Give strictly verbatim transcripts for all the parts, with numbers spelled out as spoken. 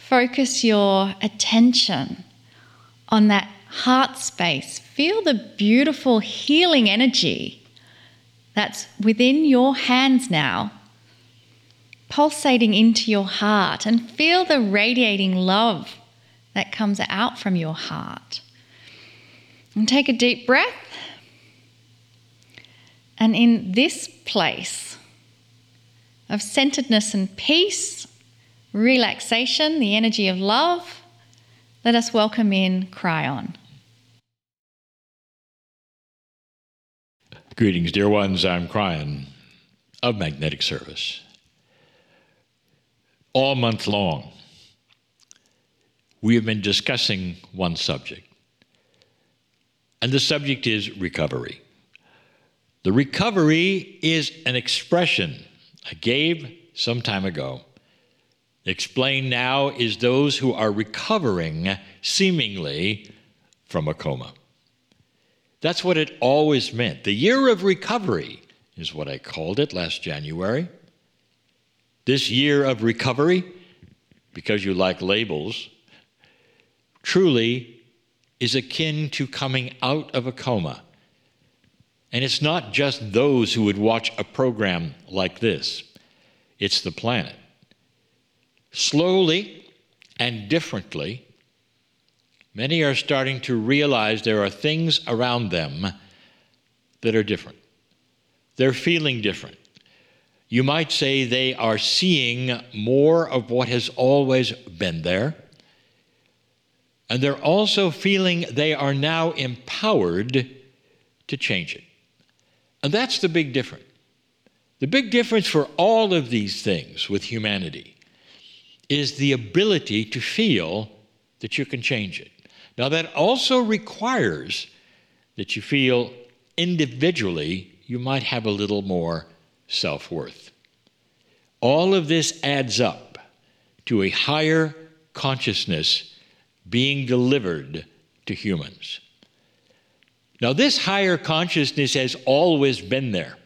focus your attention on that heart space. Feel the beautiful healing energy that's within your hands now, pulsating into your heart, and feel the radiating love that comes out from your heart. And take a deep breath. And in this place of centeredness and peace, relaxation, the energy of love, let us welcome in Kryon. Greetings, dear ones. I'm Kryon of Magnetic Service. All month long, we have been discussing one subject, and the subject is recovery. The recovery is an expression I gave some time ago. Explained now is those who are recovering seemingly from a coma. That's what it always meant. The year of recovery is what I called it last January. This year of recovery, because you like labels, truly is akin to coming out of a coma. And it's not just those who would watch a program like this. It's the planet. Slowly and differently, many are starting to realize there are things around them that are different. They're feeling different. You might say they are seeing more of what has always been there. And they're also feeling they are now empowered to change it. And that's the big difference. The big difference for all of these things with humanity is the ability to feel that you can change it. Now, that also requires that you feel individually you might have a little more self-worth. All of this adds up to a higher consciousness being delivered to humans. Now, this higher consciousness has always been there.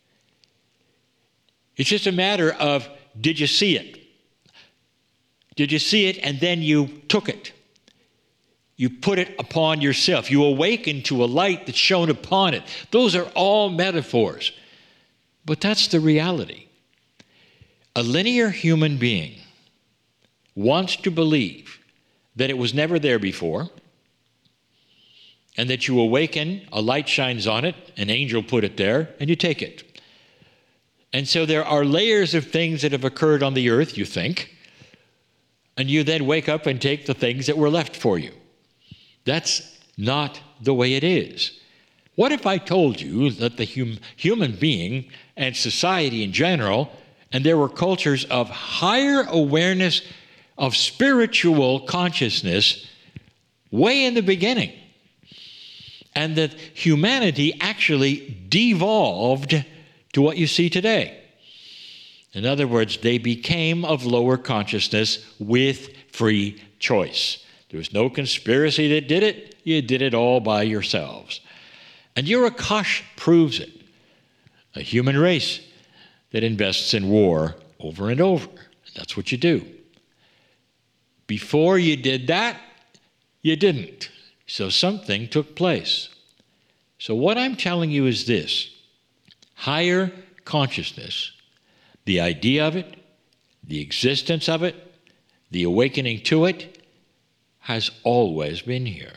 It's just a matter of, did you see it? Did you see it and then you took it? You put it upon yourself. You awaken to a light that's shone upon it. Those are all metaphors. But that's the reality. A linear human being wants to believe that it was never there before, and that you awaken, a light shines on it, an angel put it there, and you take it. And so there are layers of things that have occurred on the earth, you think, and you then wake up and take the things that were left for you. That's not the way it is. What if I told you that the hum- human being and society in general, and there were cultures of higher awareness of spiritual consciousness way in the beginning, and that humanity actually devolved to what you see today? In other words, they became of lower consciousness with free choice. There was no conspiracy that did it. You did it all by yourselves. And your Akash proves it. A human race that invests in war over and over. That's what you do. Before you did that, you didn't. So something took place. So what I'm telling you is this. Higher consciousness, the idea of it, the existence of it, the awakening to it, has always been here.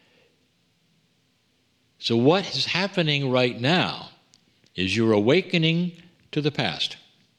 So what is happening right now is you're awakening to the past.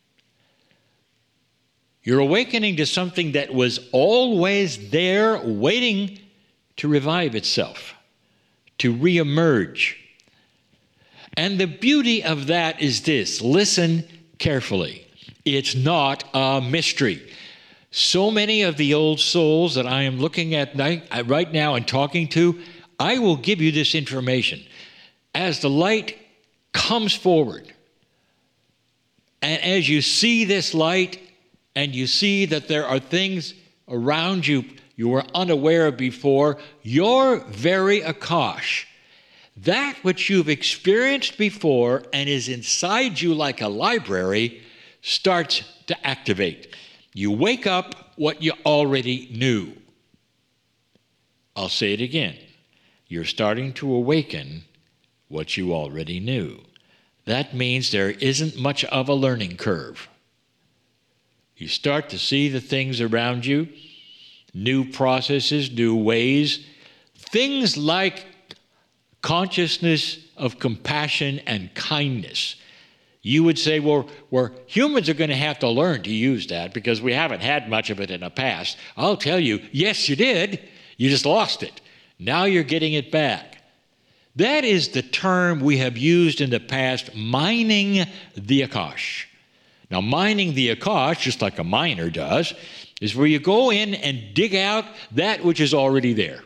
You're awakening to something that was always there waiting to revive itself, to reemerge. And the beauty of that is this. Listen carefully. It's not a mystery. So many of the old souls that I am looking at right now and talking to, I will give you this information. As the light comes forward, and as you see this light, and you see that there are things around you you were unaware of before, your very Akash, that which you've experienced before and is inside you like a library, starts to activate. You wake up what you already knew. I'll say it again. You're starting to awaken what you already knew. That means there isn't much of a learning curve. You start to see the things around you, new processes, new ways, things like consciousness of compassion and kindness. You would say, well, well, humans are going to have to learn to use that because we haven't had much of it in the past. I'll tell you, yes, you did. You just lost it. Now you're getting it back. That is the term we have used in the past, mining the Akash. Now, mining the Akash, just like a miner does, is where you go in and dig out that which is already there.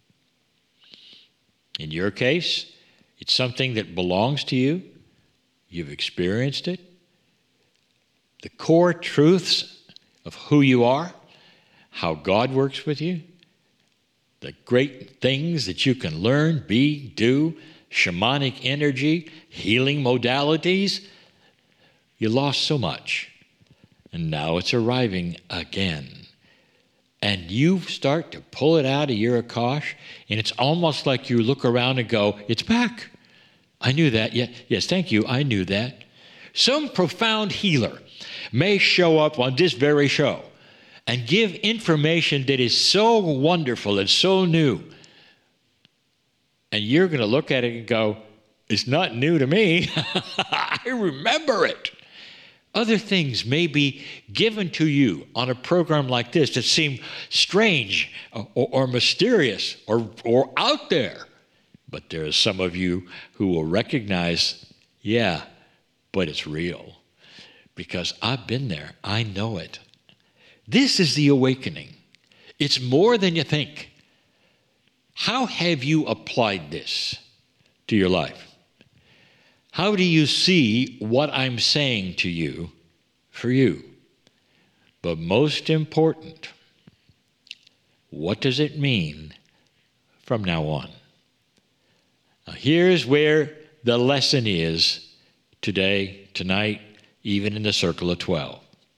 In your case, it's something that belongs to you. You've experienced it. The core truths of who you are, how God works with you, the great things that you can learn, be, do, shamanic energy, healing modalities. You lost so much, and now it's arriving again. And you start to pull it out of your Akash, and it's almost like you look around and go, it's back. I knew that. Yeah, yes, thank you. I knew that. Some profound healer may show up on this very show and give information that is so wonderful and so new. And you're going to look at it and go, it's not new to me. I remember it. Other things may be given to you on a program like this that seem strange or, or mysterious or, or out there. But there are some of you who will recognize, yeah, but it's real. Because I've been there. I know it. This is the awakening. It's more than you think. How have you applied this to your life? How do you see what I'm saying to you for you? But most important, what does it mean from now on? Now, here's where the lesson is today, tonight, even in the circle of twelve.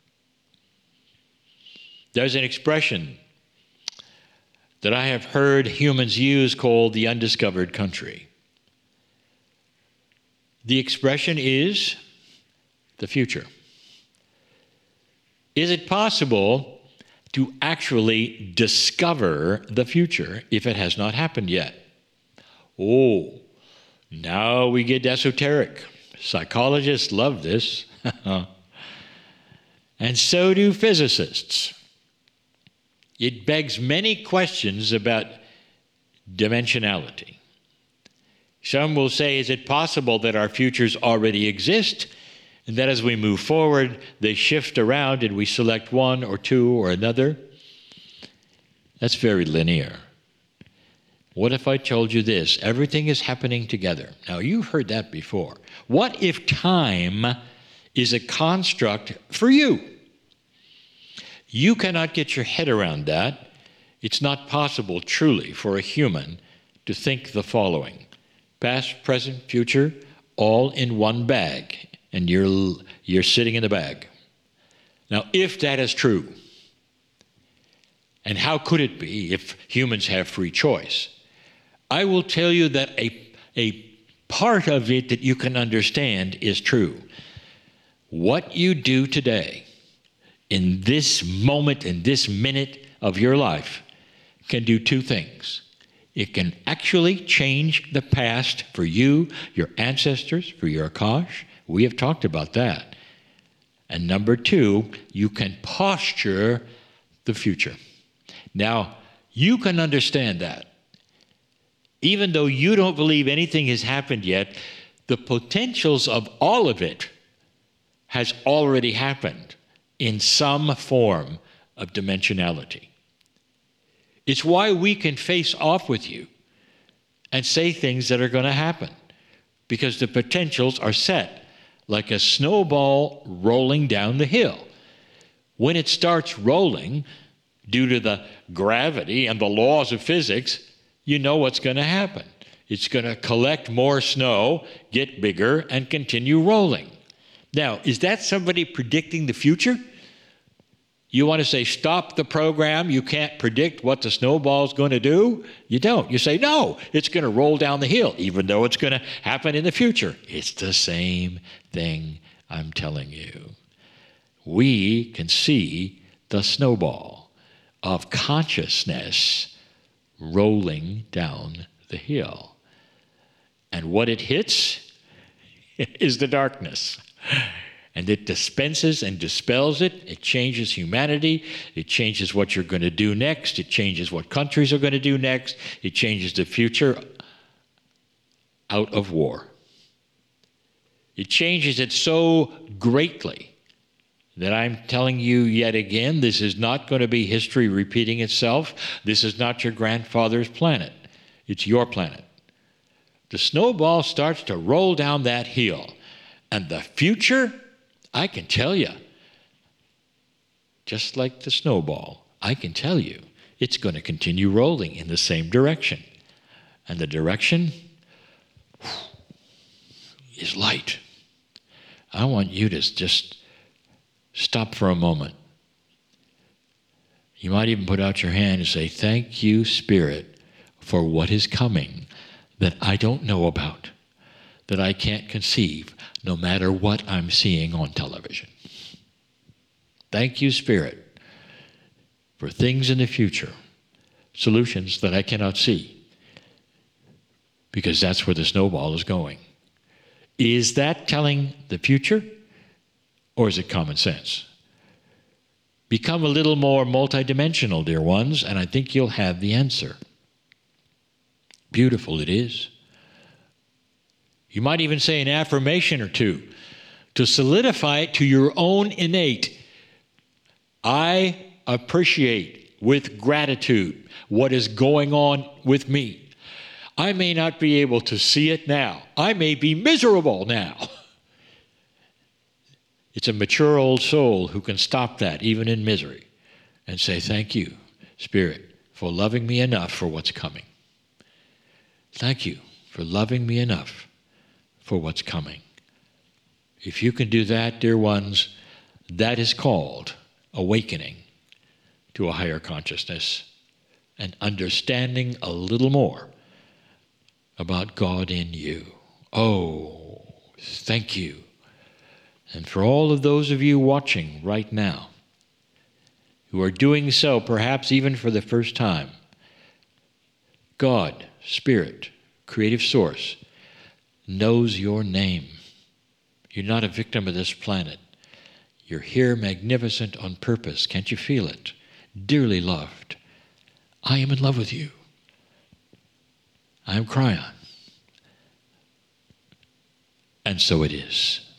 There's an expression that I have heard humans use called the undiscovered country. The expression is the future. Is it possible to actually discover the future if it has not happened yet? Oh, now we get esoteric. Psychologists love this. And so do physicists. It begs many questions about dimensionality. Some will say, is it possible that our futures already exist, and that as we move forward, they shift around and we select one or two or another? That's very linear. What if I told you this? Everything is happening together. Now, you've heard that before. What if time is a construct for you? You cannot get your head around that. It's not possible, truly, for a human to think the following: past, present, future, all in one bag, and you're, you're sitting in the bag. Now, if that is true, and how could it be if humans have free choice? I will tell you that a, a part of it that you can understand is true. What you do today, in this moment, in this minute of your life, can do two things. It can actually change the past for you, your ancestors, for your Akash. We have talked about that. And number two, you can posture the future. Now, you can understand that. Even though you don't believe anything has happened yet, the potentials of all of it has already happened in some form of dimensionality. It's why we can face off with you and say things that are going to happen, because the potentials are set like a snowball rolling down the hill. When it starts rolling, due to the gravity and the laws of physics, you know what's going to happen. It's going to collect more snow, get bigger, and continue rolling. Now, is that somebody predicting the future? You want to say, stop the program. You can't predict what the snowball's going to do. You don't. You say, no, it's going to roll down the hill, even though it's going to happen in the future. It's the same thing I'm telling you. We can see the snowball of consciousness rolling down the hill. And what it hits is the darkness. And it dispenses and dispels it. It changes humanity. It changes what you're going to do next. It changes what countries are going to do next. It changes the future out of war. It changes it so greatly that I'm telling you yet again, this is not going to be history repeating itself. This is not your grandfather's planet. It's your planet. The snowball starts to roll down that hill. And the future, I can tell you, just like the snowball, I can tell you, it's going to continue rolling in the same direction. And the direction is light. I want you to just stop for a moment. You might even put out your hand and say, thank you, Spirit, for what is coming that I don't know about, that I can't conceive, no matter what I'm seeing on television. Thank you, Spirit, for things in the future, solutions that I cannot see, because that's where the snowball is going. Is that telling the future, or is it common sense? Become a little more multidimensional, dear ones, and I think you'll have the answer. Beautiful it is. You might even say an affirmation or two to solidify it to your own innate. I appreciate with gratitude what is going on with me. I may not be able to see it now. I may be miserable now. It's a mature old soul who can stop that, even in misery, and say, thank you, Spirit, for loving me enough for what's coming. Thank you for loving me enough for what's coming. If you can do that, dear ones, that is called awakening to a higher consciousness and understanding a little more about God in you. Oh, thank you. And for all of those of you watching right now who are doing so perhaps even for the first time, God, Spirit, Creative Source, knows your name. You're not a victim of this planet. You're here magnificent on purpose. Can't you feel it? Dearly loved. I am in love with you. I am Kryon. And so it is.